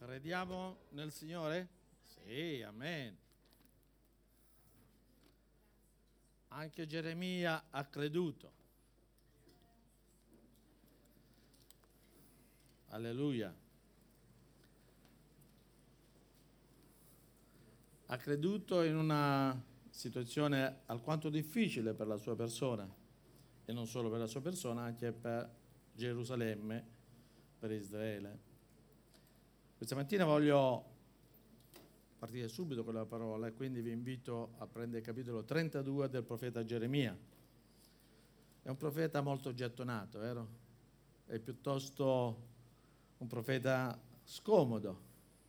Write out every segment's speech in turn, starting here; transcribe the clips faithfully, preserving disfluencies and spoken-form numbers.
Crediamo nel Signore? Sì, amen. Anche Geremia ha creduto. Alleluia. Ha creduto in una situazione alquanto difficile per la sua persona, e non solo per la sua persona, anche per Gerusalemme, per Israele. Questa mattina voglio partire subito con la parola e quindi vi invito a prendere il capitolo trentadue del profeta Geremia. È un profeta molto gettonato, vero? È piuttosto un profeta scomodo,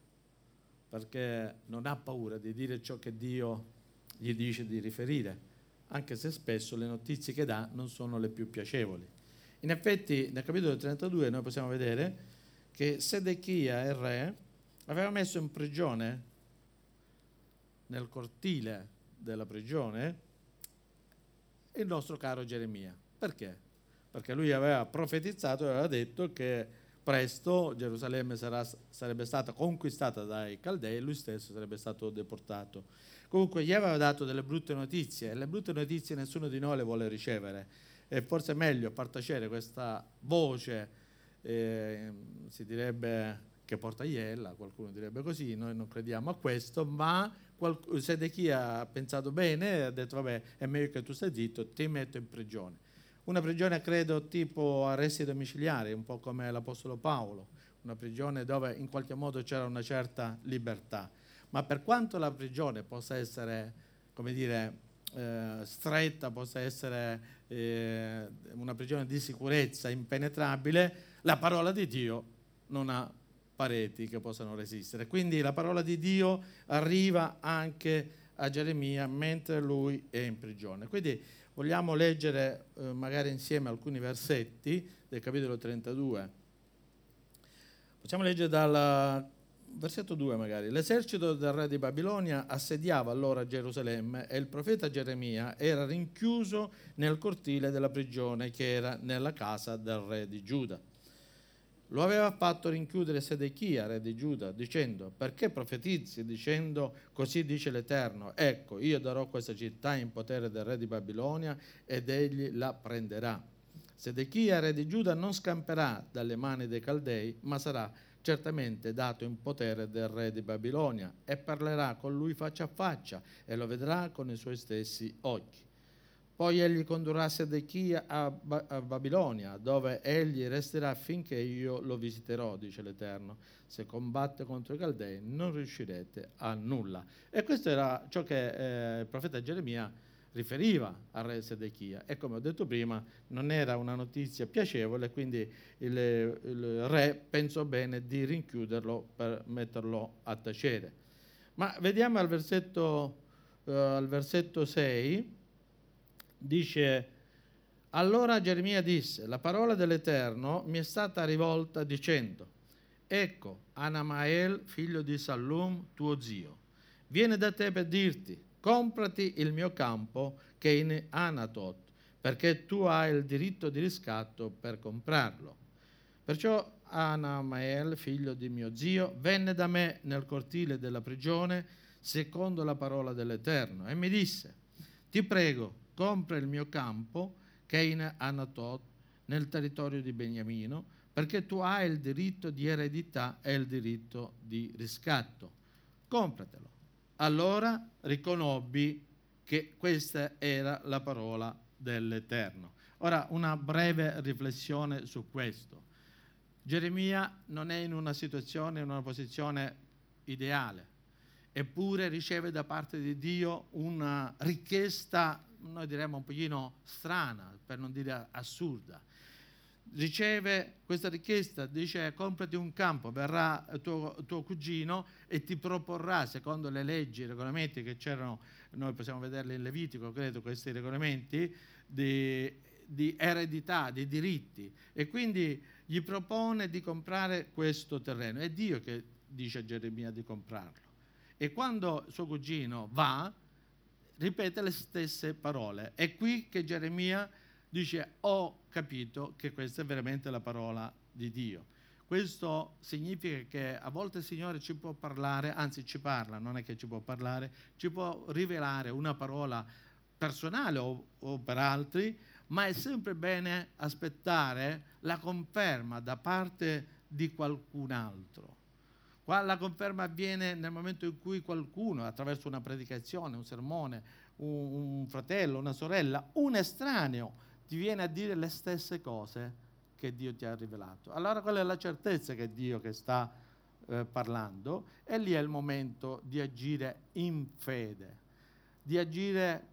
perché non ha paura di dire ciò che Dio gli dice di riferire, anche se spesso le notizie che dà non sono le più piacevoli. In effetti, nel capitolo trentadue noi possiamo vedere che Sedechia, il re, aveva messo in prigione, nel cortile della prigione, il nostro caro Geremia. Perché? Perché lui aveva profetizzato e aveva detto che presto Gerusalemme sarà, sarebbe stata conquistata dai Caldei e lui stesso sarebbe stato deportato. Comunque gli aveva dato delle brutte notizie, e le brutte notizie nessuno di noi le vuole ricevere. E forse è meglio far tacere questa voce, eh, si direbbe che porta iella, qualcuno direbbe così, noi non crediamo a questo, ma Sedechia ha pensato bene e ha detto vabbè, è meglio che tu stai zitto, ti metto in prigione. Una prigione credo tipo arresti domiciliari, un po' come l'Apostolo Paolo, una prigione dove in qualche modo c'era una certa libertà. Ma per quanto la prigione possa essere, come dire, eh, stretta, possa essere eh, una prigione di sicurezza impenetrabile, la parola di Dio non ha pareti che possano resistere. Quindi la parola di Dio arriva anche a Geremia mentre lui è in prigione. Quindi vogliamo leggere eh, magari insieme alcuni versetti del capitolo trentadue. Possiamo leggere dal versetto due magari. L'esercito del re di Babilonia assediava allora Gerusalemme e il profeta Geremia era rinchiuso nel cortile della prigione che era nella casa del re di Giuda. Lo aveva fatto rinchiudere Sedechia, re di Giuda, dicendo: perché profetizzi dicendo così dice l'Eterno, ecco io darò questa città in potere del re di Babilonia ed egli la prenderà. Sedechia, re di Giuda, non scamperà dalle mani dei Caldei, ma sarà certamente dato in potere del re di Babilonia e parlerà con lui faccia a faccia e lo vedrà con i suoi stessi occhi. Poi egli condurrà Sedechia a, ba- a Babilonia, dove egli resterà finché io lo visiterò, dice l'Eterno. Se combatte contro i Caldei non riuscirete a nulla. E questo era ciò che eh, il profeta Geremia riferiva al re Sedechia. E come ho detto prima, non era una notizia piacevole, quindi il, il re pensò bene di rinchiuderlo per metterlo a tacere. Ma vediamo al versetto, eh, al versetto sei. Dice: allora Geremia disse, la parola dell'Eterno mi è stata rivolta dicendo, ecco Anamael figlio di Sallum tuo zio viene da te per dirti, comprati il mio campo che è in Anatot, perché tu hai il diritto di riscatto per comprarlo. Perciò Anamael figlio di mio zio venne da me nel cortile della prigione secondo la parola dell'Eterno e mi disse, ti prego, compra il mio campo che è in Anatot, nel territorio di Beniamino, perché tu hai il diritto di eredità e il diritto di riscatto. Compratelo. Allora riconobbi che questa era la parola dell'Eterno. Ora una breve riflessione su questo. Geremia non è in una situazione, in una posizione ideale, eppure riceve da parte di Dio una richiesta, noi diremmo un pochino strana, per non dire assurda. Riceve questa richiesta, dice comprati un campo, verrà tuo, tuo cugino e ti proporrà, secondo le leggi, i regolamenti che c'erano, noi possiamo vederli in Levitico, credo, questi regolamenti di, di eredità, di diritti, e quindi gli propone di comprare questo terreno. È Dio che dice a Geremia di comprarlo. E quando suo cugino va, ripete le stesse parole. È qui che Geremia dice, ho capito che questa è veramente la parola di Dio. Questo significa che a volte il Signore ci può parlare, anzi ci parla, non è che ci può parlare, ci può rivelare una parola personale o, o per altri, ma è sempre bene aspettare la conferma da parte di qualcun altro. Qua la conferma avviene nel momento in cui qualcuno, attraverso una predicazione, un sermone, un, un fratello, una sorella, un estraneo, ti viene a dire le stesse cose che Dio ti ha rivelato. Allora quella è la certezza che è Dio che sta eh, parlando, e lì è il momento di agire in fede, di agire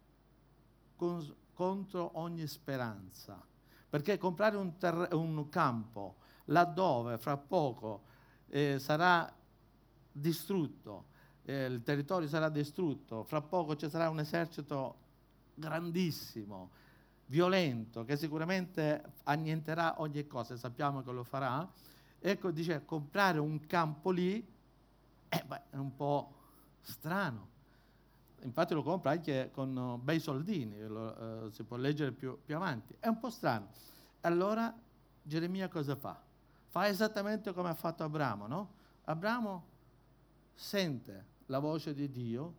con, contro ogni speranza, perché comprare un, terre- un campo laddove fra poco eh, sarà distrutto, eh, il territorio sarà distrutto, fra poco ci sarà un esercito grandissimo, violento, che sicuramente annienterà ogni cosa, sappiamo che lo farà. Ecco, dice, comprare un campo lì eh, beh, è un po' strano. Infatti lo compra anche con uh, bei soldini, lo, uh, si può leggere più, più avanti. È un po' strano. Allora Geremia cosa fa? Fa esattamente come ha fatto Abramo, no? Abramo sente la voce di Dio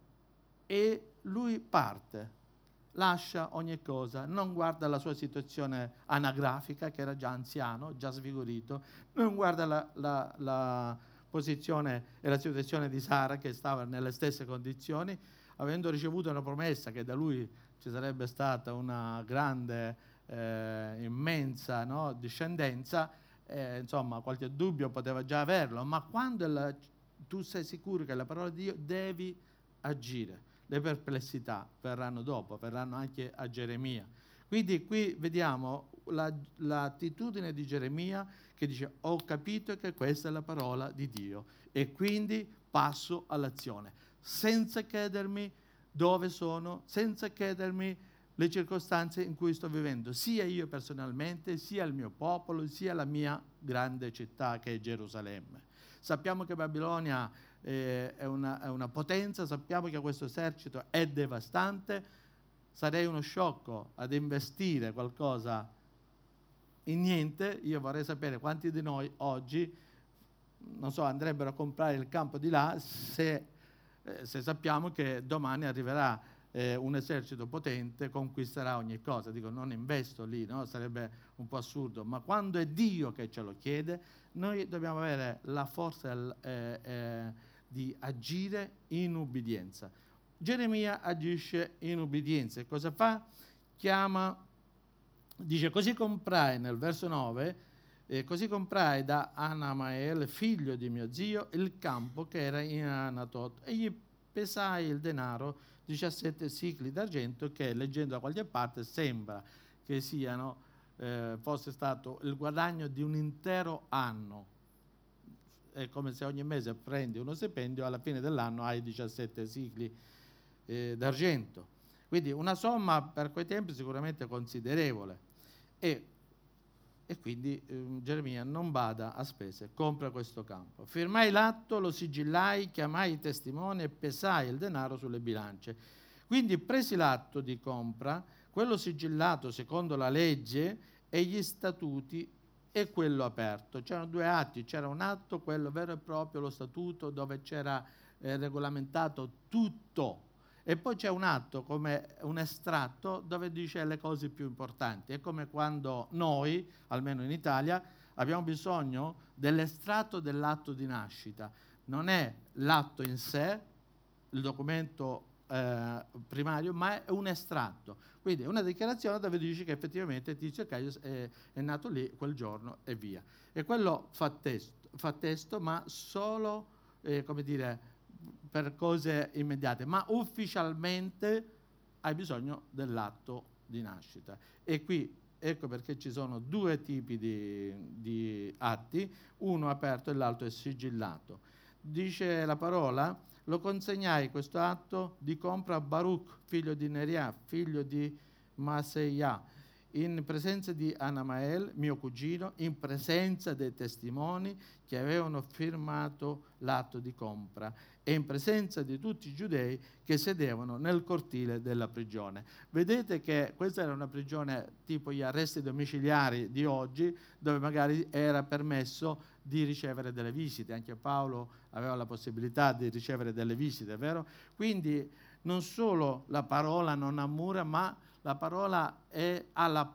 e lui parte, lascia ogni cosa, non guarda la sua situazione anagrafica, che era già anziano, già svigorito, non guarda la, la, la posizione e la situazione di Sara, che stava nelle stesse condizioni, avendo ricevuto una promessa che da lui ci sarebbe stata una grande, eh, immensa, no, discendenza, eh, insomma qualche dubbio poteva già averlo, ma quando la, tu sei sicuro che la parola di Dio, devi agire. Le perplessità verranno dopo, verranno anche a Geremia. Quindi qui vediamo la, l'attitudine di Geremia che dice: ho capito che questa è la parola di Dio e quindi passo all'azione, senza chiedermi dove sono, senza chiedermi le circostanze in cui sto vivendo, sia io personalmente, sia il mio popolo, sia la mia grande città che è Gerusalemme. Sappiamo che Babilonia eh, è, una, è una potenza, sappiamo che questo esercito è devastante. Sarei uno sciocco ad investire qualcosa in niente. Io vorrei sapere quanti di noi oggi, non so, andrebbero a comprare il campo di là se, eh, se sappiamo che domani arriverà eh, un esercito potente, conquisterà ogni cosa. Dico, non investo lì, no? Sarebbe un po' assurdo, ma quando è Dio che ce lo chiede, noi dobbiamo avere la forza eh, eh, di agire in ubbidienza. Geremia agisce in ubbidienza e cosa fa? Chiama, dice, così comprai, nel verso nove, eh, così comprai da Anamael, figlio di mio zio, il campo che era in Anatot, e gli pesai il denaro, diciassette sicli d'argento, che leggendo da qualche parte sembra che siano, eh, fosse stato il guadagno di un intero anno. È come se ogni mese prendi uno stipendio, alla fine dell'anno hai diciassette sicli eh, d'argento. Quindi una somma per quei tempi sicuramente considerevole. E, e quindi eh, Geremia non bada a spese, compra questo campo. Firmai l'atto, lo sigillai, chiamai i testimoni e pesai il denaro sulle bilance. Quindi presi l'atto di compra, quello sigillato secondo la legge e gli statuti, e quello aperto. C'erano due atti, c'era un atto, quello vero e proprio, lo statuto, dove c'era eh, regolamentato tutto, e poi c'è un atto come un estratto dove dice le cose più importanti. È come quando noi, almeno in Italia, abbiamo bisogno dell'estratto dell'atto di nascita. Non è l'atto in sé, il documento eh, primario, ma è un estratto. Quindi è una dichiarazione dove dice che effettivamente Tizio e Caio è, è nato lì quel giorno e via. E quello fa testo, fa testo ma solo, eh, come dire, per cose immediate, ma ufficialmente hai bisogno dell'atto di nascita. E qui ecco perché ci sono due tipi di, di atti, uno aperto e l'altro è sigillato. Dice la parola: lo consegnai questo atto di compra a Baruch, figlio di Neria, figlio di Maseia, in presenza di Anamael, mio cugino, in presenza dei testimoni che avevano firmato l'atto di compra e in presenza di tutti i giudei che sedevano nel cortile della prigione. Vedete che questa era una prigione tipo gli arresti domiciliari di oggi, dove magari era permesso di ricevere delle visite. Anche Paolo aveva la possibilità di ricevere delle visite, vero? Quindi non solo la parola non ha mura, ma la parola è, ha la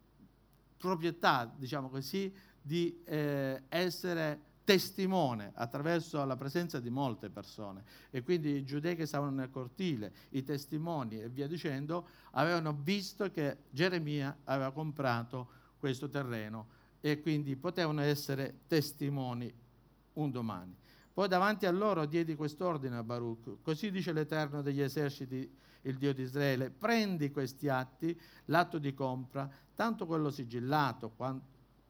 proprietà, diciamo così, di eh, essere testimone attraverso la presenza di molte persone. E quindi i giudei che stavano nel cortile, i testimoni e via dicendo, avevano visto che Geremia aveva comprato questo terreno e quindi potevano essere testimoni un domani. Poi davanti a loro diedi quest'ordine a Baruch: così dice l'Eterno degli eserciti, il Dio di Israele, prendi questi atti, l'atto di compra, tanto quello sigillato quanto,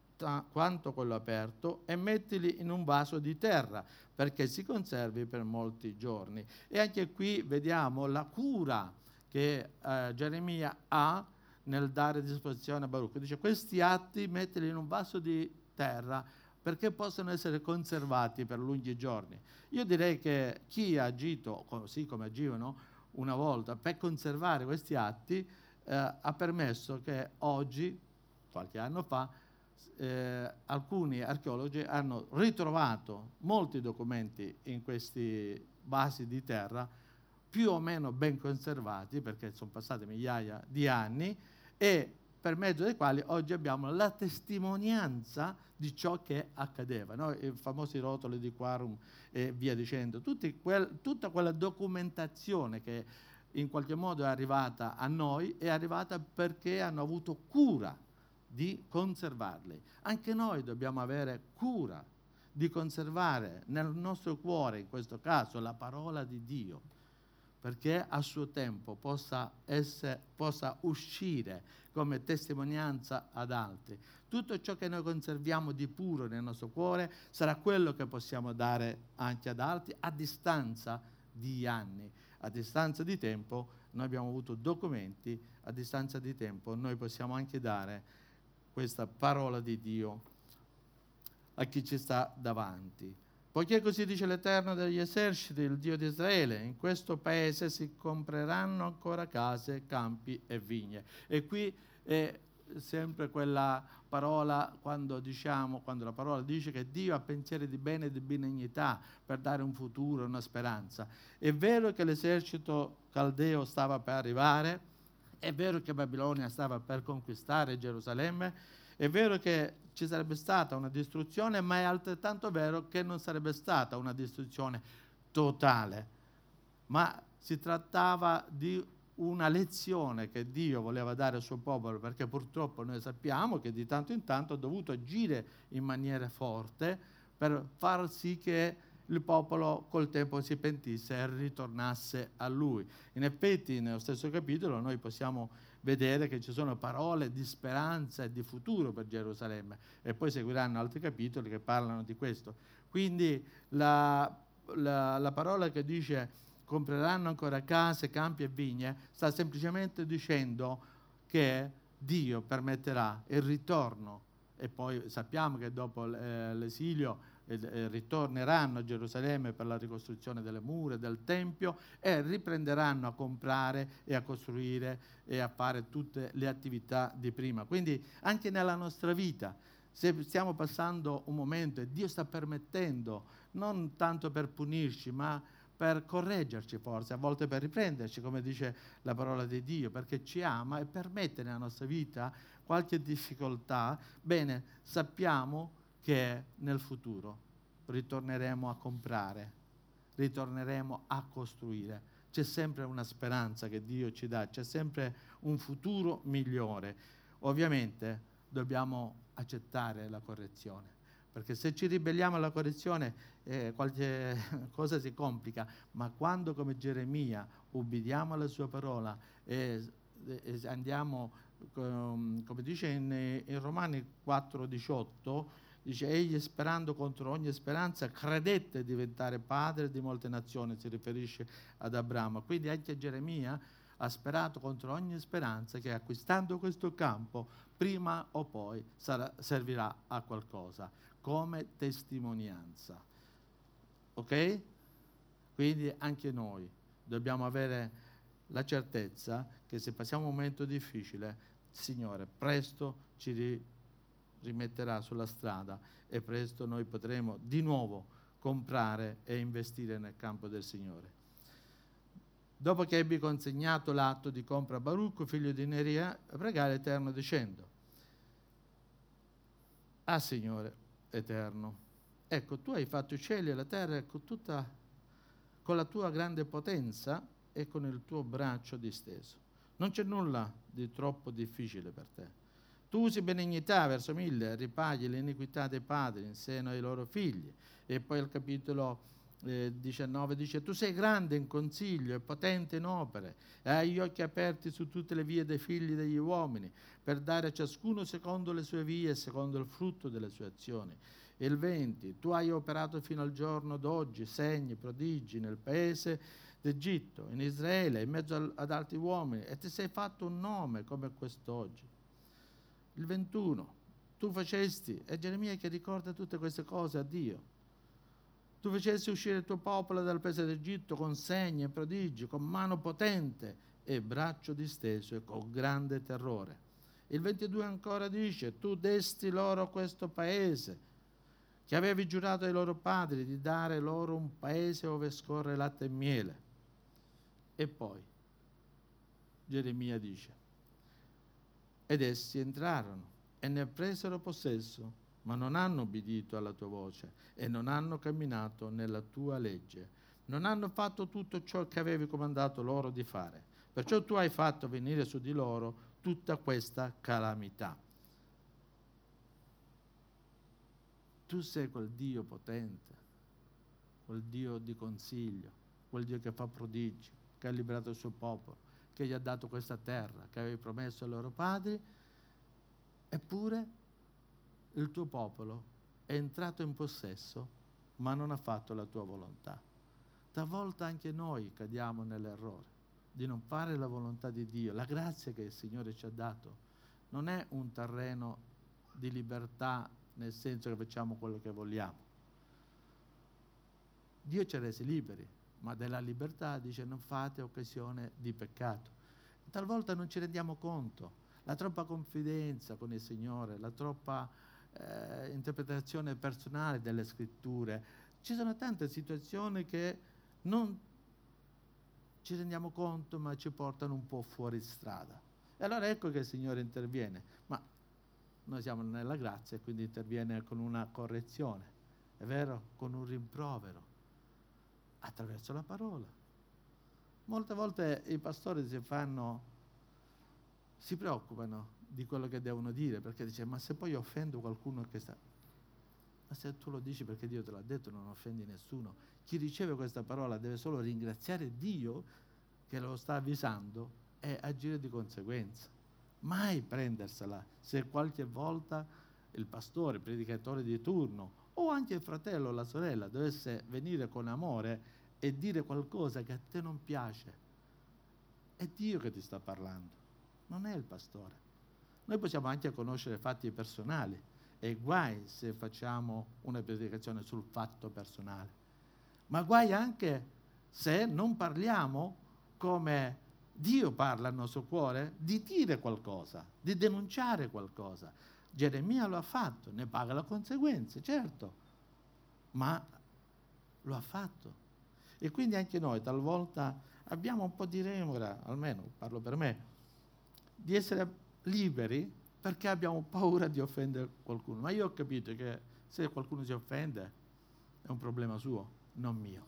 quanto quello aperto, e mettili in un vaso di terra perché si conservi per molti giorni. E anche qui vediamo la cura che eh, Geremia ha nel dare disposizione a Baruch. Dice: questi atti mettili in un vaso di terra perché possano essere conservati per lunghi giorni. Io direi che chi ha agito così come agivano una volta per conservare questi atti eh, ha permesso che oggi, qualche anno fa, eh, alcuni archeologi hanno ritrovato molti documenti in questi vasi di terra più o meno ben conservati, perché sono passate migliaia di anni, e per mezzo dei quali oggi abbiamo la testimonianza di ciò che accadeva, no? I famosi rotoli di Quarum e via dicendo, tutti quel, tutta quella documentazione che in qualche modo è arrivata a noi, è arrivata perché hanno avuto cura di conservarli. Anche noi dobbiamo avere cura di conservare nel nostro cuore, in questo caso, la parola di Dio, perché a suo tempo possa, essere, possa uscire come testimonianza ad altri. Tutto ciò che noi conserviamo di puro nel nostro cuore sarà quello che possiamo dare anche ad altri a distanza di anni, a distanza di tempo. Noi abbiamo avuto documenti, a distanza di tempo noi possiamo anche dare questa parola di Dio a chi ci sta davanti. Poiché così dice l'Eterno degli eserciti, il Dio di Israele, in questo paese si compreranno ancora case, campi e vigne. E qui è sempre quella parola, quando diciamo, quando la parola dice che Dio ha pensieri di bene e di benignità per dare un futuro, una speranza. È vero che l'esercito caldeo stava per arrivare, è vero che Babilonia stava per conquistare Gerusalemme, è vero che ci sarebbe stata una distruzione, ma è altrettanto vero che non sarebbe stata una distruzione totale, ma si trattava di una lezione che Dio voleva dare al suo popolo, perché purtroppo noi sappiamo che di tanto in tanto ha dovuto agire in maniera forte per far sì che il popolo col tempo si pentisse e ritornasse a Lui. In effetti, nello stesso capitolo noi possiamo vedere che ci sono parole di speranza e di futuro per Gerusalemme, e poi seguiranno altri capitoli che parlano di questo. Quindi la, la, la parola che dice compreranno ancora case, campi e vigne sta semplicemente dicendo che Dio permetterà il ritorno, e poi sappiamo che dopo eh, l'esilio eh, ritorneranno a Gerusalemme per la ricostruzione delle mura del Tempio e riprenderanno a comprare e a costruire e a fare tutte le attività di prima. Quindi anche nella nostra vita, se stiamo passando un momento e Dio sta permettendo, non tanto per punirci, ma per correggerci forse, a volte per riprenderci, come dice la parola di Dio, perché ci ama e permette nella nostra vita qualche difficoltà, bene, sappiamo che nel futuro ritorneremo a comprare, ritorneremo a costruire. C'è sempre una speranza che Dio ci dà, c'è sempre un futuro migliore. Ovviamente dobbiamo accettare la correzione, perché se ci ribelliamo alla correzione eh, qualche cosa si complica, ma quando come Geremia ubbidiamo alla sua parola e, e andiamo, com, come dice in, in Romani quattro diciotto, dice: egli, sperando contro ogni speranza, credette diventare padre di molte nazioni, si riferisce ad Abramo. Quindi anche Geremia ha sperato contro ogni speranza che acquistando questo campo prima o poi sarà, servirà a qualcosa come testimonianza. Ok? Quindi anche noi dobbiamo avere la certezza che se passiamo un momento difficile, il Signore presto ci ri- rimetterà sulla strada e presto noi potremo di nuovo comprare e investire nel campo del Signore. Dopo che ebbi consegnato l'atto di compra a Baruch, figlio di Neria, pregare l'Eterno dicendo: Ah Signore Eterno, ecco, tu hai fatto i cieli e la terra con, tutta, con la tua grande potenza e con il tuo braccio disteso. Non c'è nulla di troppo difficile per te. Tu usi benignità verso mille, ripaghi l'iniquità dei padri in seno ai loro figli. E poi il capitolo eh, diciannove dice: tu sei grande in consiglio e potente in opere, e hai gli occhi aperti su tutte le vie dei figli degli uomini, per dare a ciascuno secondo le sue vie e secondo il frutto delle sue azioni. Il venti, tu hai operato fino al giorno d'oggi segni, prodigi nel paese d'Egitto, in Israele, in mezzo ad altri uomini, e ti sei fatto un nome come quest'oggi. Il ventuno, tu facesti, è Geremia che ricorda tutte queste cose a Dio, tu facesti uscire il tuo popolo dal paese d'Egitto con segni e prodigi, con mano potente e braccio disteso e con grande terrore. Il ventidue ancora dice: tu desti loro questo paese, che avevi giurato ai loro padri di dare loro un paese dove scorre latte e miele. E poi Geremia dice: ed essi entrarono e ne presero possesso, ma non hanno obbedito alla tua voce e non hanno camminato nella tua legge. Non hanno fatto tutto ciò che avevi comandato loro di fare. Perciò tu hai fatto venire su di loro tutta questa calamità. Tu sei quel Dio potente, quel Dio di consiglio, quel Dio che fa prodigi, che ha liberato il suo popolo, che gli ha dato questa terra, che avevi promesso ai loro padri, eppure il tuo popolo è entrato in possesso, ma non ha fatto la tua volontà. Talvolta anche noi cadiamo nell'errore di non fare la volontà di Dio. La grazia che il Signore ci ha dato non è un terreno di libertà, nel senso che facciamo quello che vogliamo. Dio ci ha resi liberi, ma della libertà dice: non fate occasione di peccato. Talvolta non ci rendiamo conto. La troppa confidenza con il Signore, la troppa eh, interpretazione personale delle scritture. Ci sono tante situazioni che non ci rendiamo conto, ma ci portano un po' fuori strada. E allora ecco che il Signore interviene. Ma noi siamo nella grazia e quindi interviene con una correzione, è vero? Con un rimprovero, attraverso la parola. Molte volte i pastori si fanno... si preoccupano di quello che devono dire, perché dice: ma se poi offendo qualcuno che sta... Ma se tu lo dici perché Dio te l'ha detto, non offendi nessuno. Chi riceve questa parola deve solo ringraziare Dio che lo sta avvisando e agire di conseguenza. Mai prendersela se qualche volta il pastore, il predicatore di turno o anche il fratello o la sorella dovesse venire con amore e dire qualcosa che a te non piace. È Dio che ti sta parlando, non è il pastore. Noi possiamo anche conoscere fatti personali, e guai se facciamo una predicazione sul fatto personale, ma guai anche se non parliamo come Dio parla al nostro cuore, di dire qualcosa, di denunciare qualcosa. Geremia lo ha fatto, ne paga le conseguenze, certo, ma lo ha fatto. E quindi anche noi talvolta abbiamo un po' di remora, almeno parlo per me, di essere liberi perché abbiamo paura di offendere qualcuno. Ma io ho capito che se qualcuno si offende è un problema suo, non mio.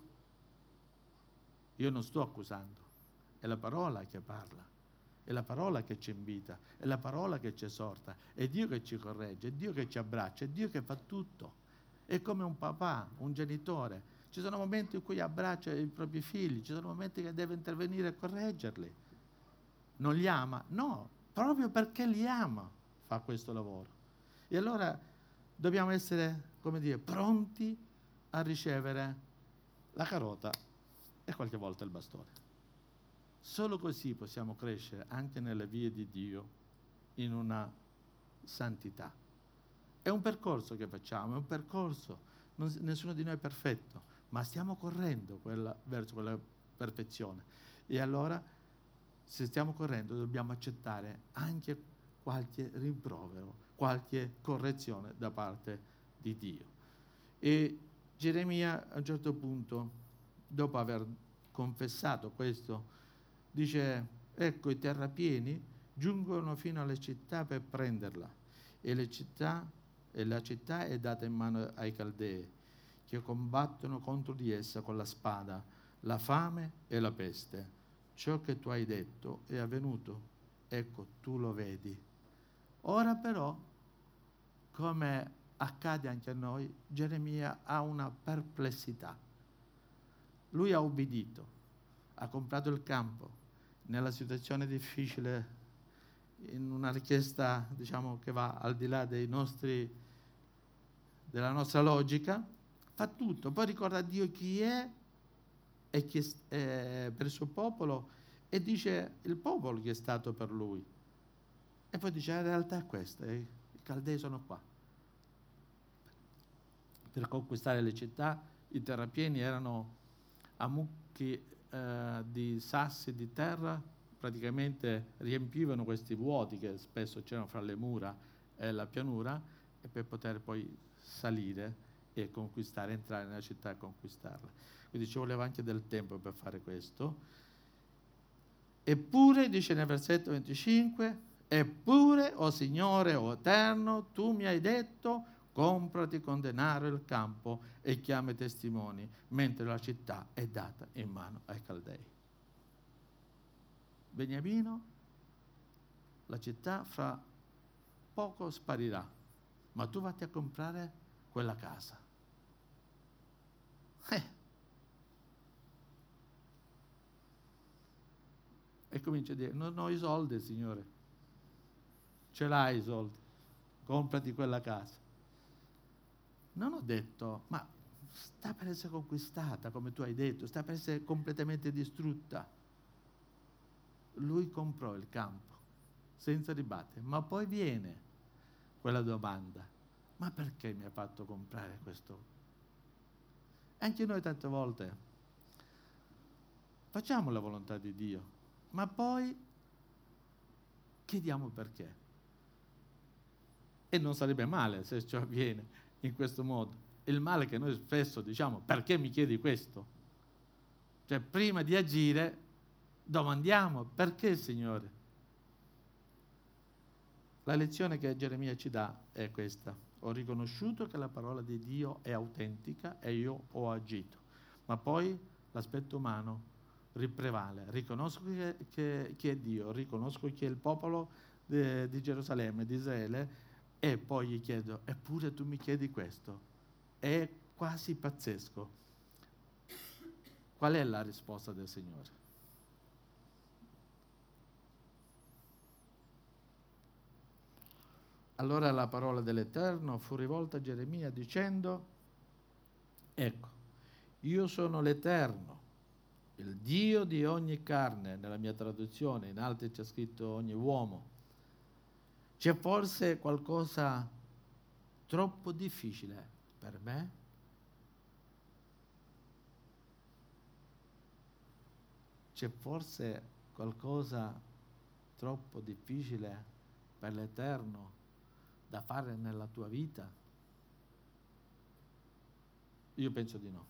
Io non sto accusando, è la parola che parla, è la parola che ci invita, è la parola che ci esorta, è Dio che ci corregge, è Dio che ci abbraccia, è Dio che fa tutto. È come un papà, un genitore. Ci sono momenti in cui abbraccia i propri figli, ci sono momenti che deve intervenire e correggerli. Non li ama? No, proprio perché li ama fa questo lavoro. E allora dobbiamo essere, come dire, pronti a ricevere la carota e qualche volta il bastone. Solo così possiamo crescere anche nelle vie di Dio in una santità. È un percorso che facciamo, è un percorso, non, nessuno di noi è perfetto, ma stiamo correndo quella, verso quella perfezione. E allora, se stiamo correndo, dobbiamo accettare anche qualche rimprovero, qualche correzione da parte di Dio. E Geremia a un certo punto, dopo aver confessato questo, dice: ecco, i terrapieni giungono fino alle città per prenderla, e, le città, e la città è data in mano ai Caldei, che combattono contro di essa con la spada, la fame e la peste. Ciò che tu hai detto è avvenuto, ecco, tu lo vedi. Ora però, come accade anche a noi, Geremia ha una perplessità. Lui ha obbedito, ha comprato il campo, nella situazione difficile, in una richiesta, diciamo, che va al di là dei nostri, della nostra logica, fa tutto, poi ricorda a Dio chi è e chi è per il suo popolo, e dice il popolo che è stato per lui, e poi dice: la realtà è questa, eh, i Caldei sono qua per conquistare le città. I terrapieni erano a mucchi eh, di sassi di terra, praticamente riempivano questi vuoti che spesso c'erano fra le mura e la pianura, e per poter poi salire e conquistare, entrare nella città e conquistarla. Quindi ci voleva anche del tempo per fare questo. Eppure, dice nel versetto venticinque, eppure, o Signore, o Eterno, tu mi hai detto: comprati con denaro il campo e chiama i testimoni, mentre la città è data in mano ai Caldei. Beniamino, la città fra poco sparirà, ma tu vatti a comprare quella casa. Eh. E comincia a dire: non ho i soldi, Signore. Ce l'hai i soldi, comprati quella casa. Non ho detto: ma sta per essere conquistata, come tu hai detto, sta per essere completamente distrutta. Lui comprò il campo senza dibattere, ma poi viene quella domanda: ma perché mi ha fatto comprare questo? Anche noi tante volte facciamo la volontà di Dio, ma poi chiediamo perché. E non sarebbe male se ciò avviene in questo modo. Il male è che noi spesso diciamo: perché mi chiedi questo? Cioè, prima di agire domandiamo: perché, Signore? La lezione che Geremia ci dà è questa: ho riconosciuto che la parola di Dio è autentica e io ho agito, ma poi l'aspetto umano riprevale. Riconosco che, che, che è Dio, riconosco che è il popolo de, di Gerusalemme, di Israele, e poi gli chiedo: eppure tu mi chiedi questo? È quasi pazzesco. Qual è la risposta del Signore? Allora la parola dell'Eterno fu rivolta a Geremia dicendo: ecco, io sono l'Eterno, il Dio di ogni carne. Nella mia traduzione, in altri c'è scritto ogni uomo. C'è forse qualcosa troppo difficile per me? C'è forse qualcosa troppo difficile per l'Eterno da fare nella tua vita? Io penso di no.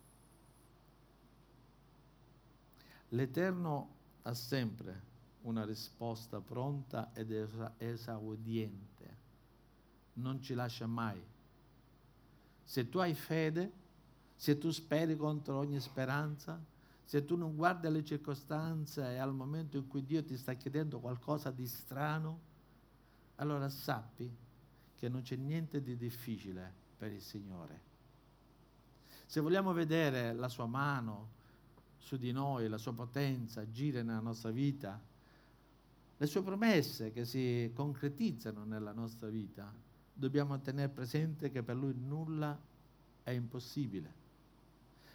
L'Eterno ha sempre una risposta pronta ed esa- esaudiente. Non ci lascia mai. Se tu hai fede, se tu speri contro ogni speranza, se tu non guardi alle circostanze e al momento in cui Dio ti sta chiedendo qualcosa di strano, allora sappi che non c'è niente di difficile per il Signore. Se vogliamo vedere la sua mano su di noi, la sua potenza agire nella nostra vita, le sue promesse che si concretizzano nella nostra vita, dobbiamo tenere presente che per Lui nulla è impossibile.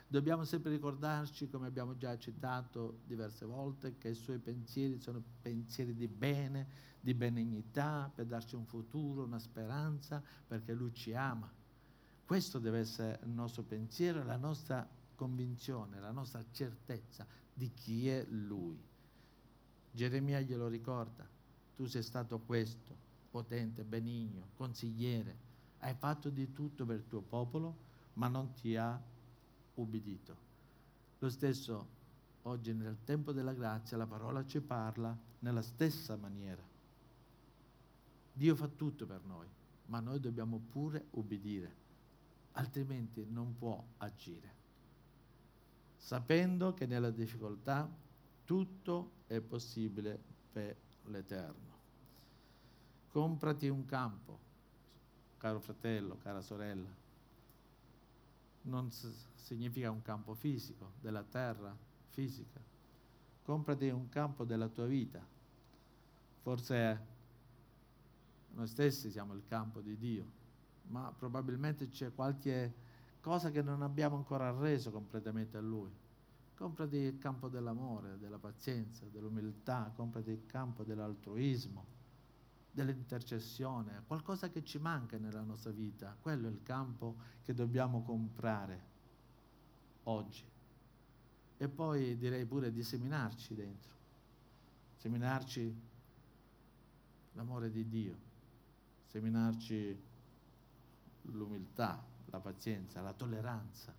Dobbiamo sempre ricordarci, come abbiamo già citato diverse volte, che i suoi pensieri sono pensieri di bene, di benignità, per darci un futuro, una speranza, perché Lui ci ama. Questo deve essere il nostro pensiero, la nostra convinzione, la nostra certezza di chi è Lui. Geremia glielo ricorda: tu sei stato questo, potente, benigno, consigliere, hai fatto di tutto per il tuo popolo, ma non ti ha ubbidito. Lo stesso oggi, nel tempo della grazia, la parola ci parla nella stessa maniera. Dio fa tutto per noi, ma noi dobbiamo pure ubbidire, altrimenti non può agire, sapendo che nella difficoltà tutto è possibile per l'Eterno. Comprati un campo, caro fratello, cara sorella. Non significa un campo fisico, della terra fisica. Comprati un campo della tua vita. Forse noi stessi siamo il campo di Dio, ma probabilmente c'è qualche cosa che non abbiamo ancora reso completamente a Lui. Comprati il campo dell'amore, della pazienza, dell'umiltà, comprati il campo dell'altruismo, dell'intercessione, qualcosa che ci manca nella nostra vita. Quello è il campo che dobbiamo comprare oggi. E poi direi pure di seminarci dentro, seminarci l'amore di Dio, seminarci l'umiltà, la pazienza, la tolleranza,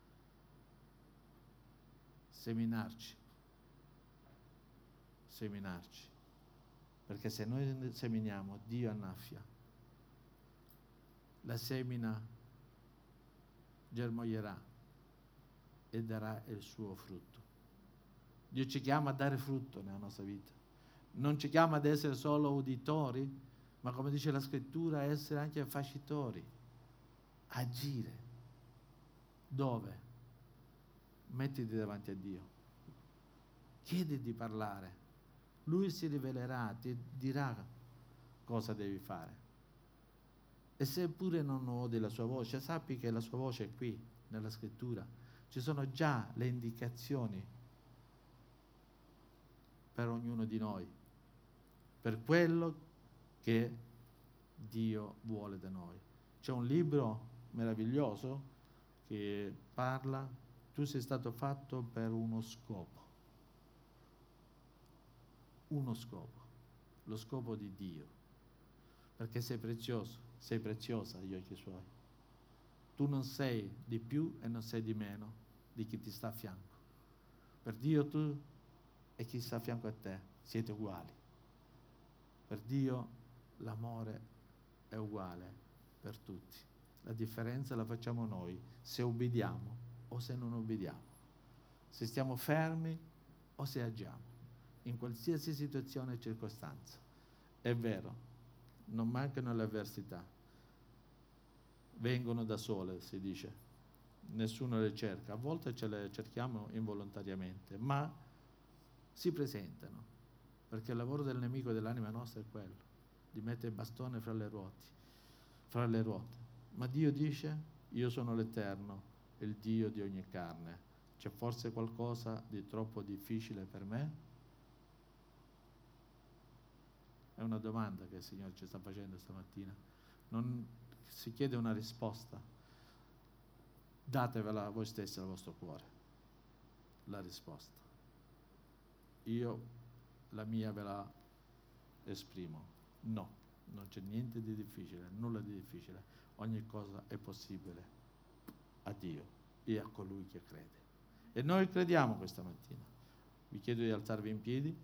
seminarci, seminarci. Perché se noi seminiamo, Dio annaffia. La semina germoglierà e darà il suo frutto. Dio ci chiama a dare frutto nella nostra vita. Non ci chiama ad essere solo uditori, ma come dice la Scrittura, a essere anche facitori. Agire. Dove? Mettiti davanti a Dio. Chiedi di parlare. Lui si rivelerà, ti dirà cosa devi fare. E se pure non odi la sua voce, sappi che la sua voce è qui, nella Scrittura. Ci sono già le indicazioni per ognuno di noi, per quello che Dio vuole da noi. C'è un libro meraviglioso che parla: tu sei stato fatto per uno scopo. Uno scopo, lo scopo di Dio, perché sei prezioso, sei preziosa agli occhi suoi. Tu non sei di più e non sei di meno di chi ti sta a fianco. Per Dio tu e chi sta a fianco a te siete uguali. Per Dio l'amore è uguale per tutti. La differenza la facciamo noi, se obbediamo o se non obbediamo, se stiamo fermi o se agiamo, in qualsiasi situazione e circostanza. È vero, non mancano le avversità, vengono da sole, si dice, nessuno le cerca, a volte ce le cerchiamo involontariamente, ma si presentano, perché il lavoro del nemico dell'anima nostra è quello, di mettere il bastone fra le ruote, fra le ruote. Ma Dio dice: io sono l'Eterno, il Dio di ogni carne. C'è forse qualcosa di troppo difficile per me? È una domanda che il Signore ci sta facendo stamattina. Non si chiede una risposta. Datevela a voi stessi, al vostro cuore, la risposta. Io la mia ve la esprimo. No, non c'è niente di difficile, nulla di difficile. Ogni cosa è possibile a Dio e a colui che crede. E noi crediamo questa mattina. Vi chiedo di alzarvi in piedi.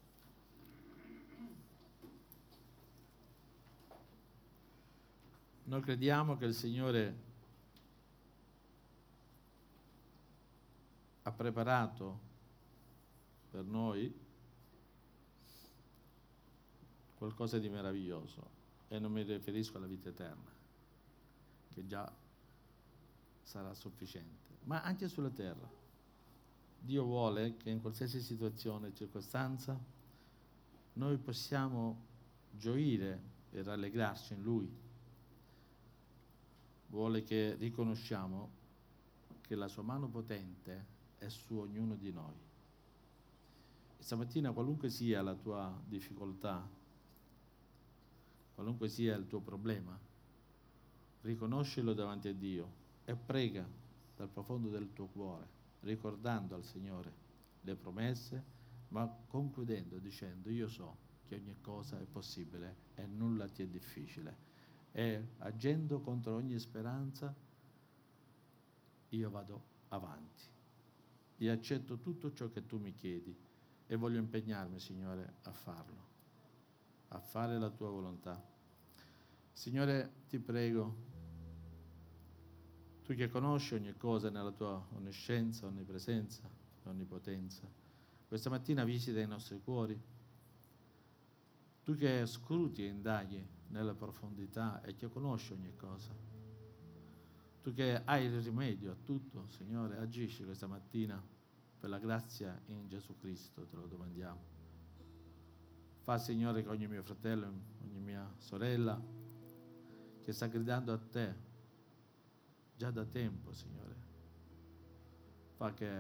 Noi crediamo che il Signore ha preparato per noi qualcosa di meraviglioso, e non mi riferisco alla vita eterna, che già sarà sufficiente, ma anche sulla terra. Dio vuole che in qualsiasi situazione e circostanza noi possiamo gioire e rallegrarci in Lui. Vuole che riconosciamo che la sua mano potente è su ognuno di noi. E stamattina, qualunque sia la tua difficoltà, qualunque sia il tuo problema, riconoscilo davanti a Dio e prega dal profondo del tuo cuore, ricordando al Signore le promesse, ma concludendo dicendo: io so che ogni cosa è possibile e nulla ti è difficile, e agendo contro ogni speranza io vado avanti, io accetto tutto ciò che tu mi chiedi e voglio impegnarmi, Signore, a farlo, a fare la tua volontà. Signore, ti prego, tu che conosci ogni cosa nella tua onniscienza, onnipresenza, onnipotenza, questa mattina visita i nostri cuori. Tu che scruti e indaghi nella profondità e che conosci ogni cosa, tu che hai il rimedio a tutto, Signore, agisci questa mattina per la grazia in Gesù Cristo, te lo domandiamo. Fa, Signore, che ogni mio fratello, ogni mia sorella che sta gridando a te già da tempo, Signore, fa che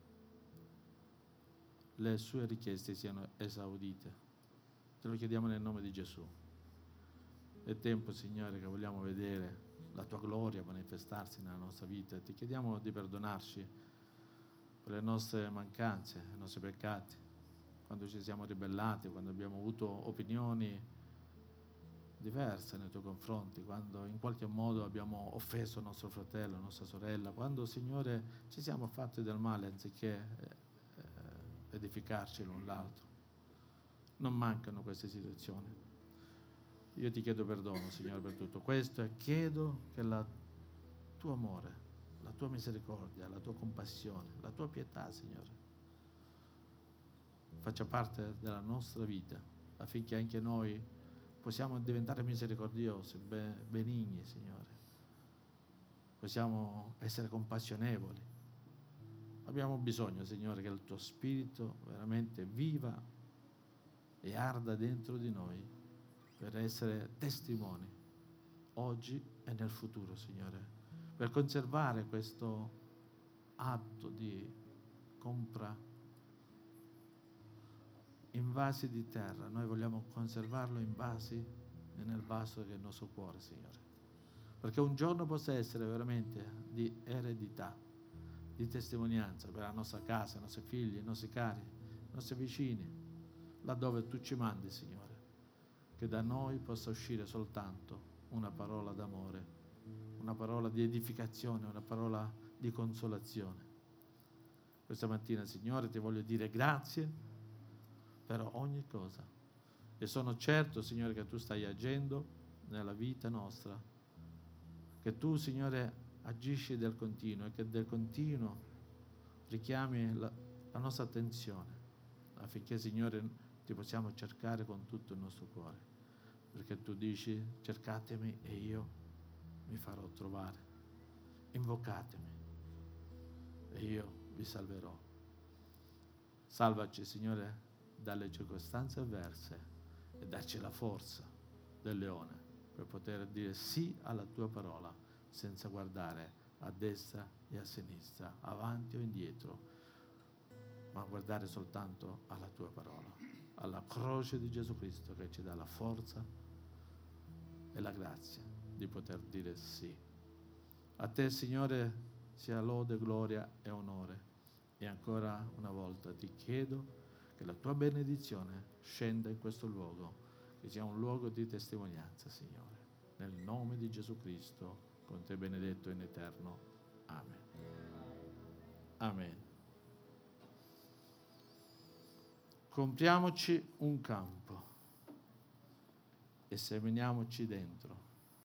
le sue richieste siano esaudite. Te lo chiediamo nel nome di Gesù. È tempo, Signore, che vogliamo vedere la tua gloria manifestarsi nella nostra vita. Ti chiediamo di perdonarci per le nostre mancanze, i nostri peccati, quando ci siamo ribellati, quando abbiamo avuto opinioni diverse nei tuoi confronti, quando in qualche modo abbiamo offeso il nostro fratello, la nostra sorella, quando, Signore, ci siamo fatti del male anziché eh, edificarci l'un l'altro. Non mancano queste situazioni. Io ti chiedo perdono, Signore, per tutto questo e chiedo che la tuo amore, la tua misericordia, la tua compassione, la tua pietà, Signore, faccia parte della nostra vita, affinché anche noi possiamo diventare misericordiosi, benigni, Signore. Possiamo essere compassionevoli. Abbiamo bisogno, Signore, che il tuo Spirito veramente viva e arda dentro di noi per essere testimoni oggi e nel futuro, Signore, per conservare questo atto di compra in vasi di terra. Noi vogliamo conservarlo in vasi e nel vaso che è il nostro cuore, Signore, perché un giorno possa essere veramente di eredità, di testimonianza per la nostra casa, i nostri figli, i nostri cari, i nostri vicini, laddove tu ci mandi, Signore, che da noi possa uscire soltanto una parola d'amore, una parola di edificazione, una parola di consolazione. Questa mattina, Signore, ti voglio dire grazie per ogni cosa e sono certo, Signore, che tu stai agendo nella vita nostra, che tu, Signore, agisci del continuo e che del continuo richiami la, la nostra attenzione affinché, Signore, ti possiamo cercare con tutto il nostro cuore, perché tu dici: cercatemi e io mi farò trovare, invocatemi e io vi salverò. Salvaci, Signore, dalle circostanze avverse e dacci la forza del leone per poter dire sì alla tua parola senza guardare a destra e a sinistra, avanti o indietro, ma guardare soltanto alla tua parola, alla croce di Gesù Cristo che ci dà la forza e la grazia di poter dire sì. A te, Signore, sia lode, gloria e onore. E ancora una volta ti chiedo che la tua benedizione scenda in questo luogo, che sia un luogo di testimonianza, Signore. Nel nome di Gesù Cristo, con te benedetto in eterno. Amen. Amen. Compriamoci un campo e seminiamoci dentro.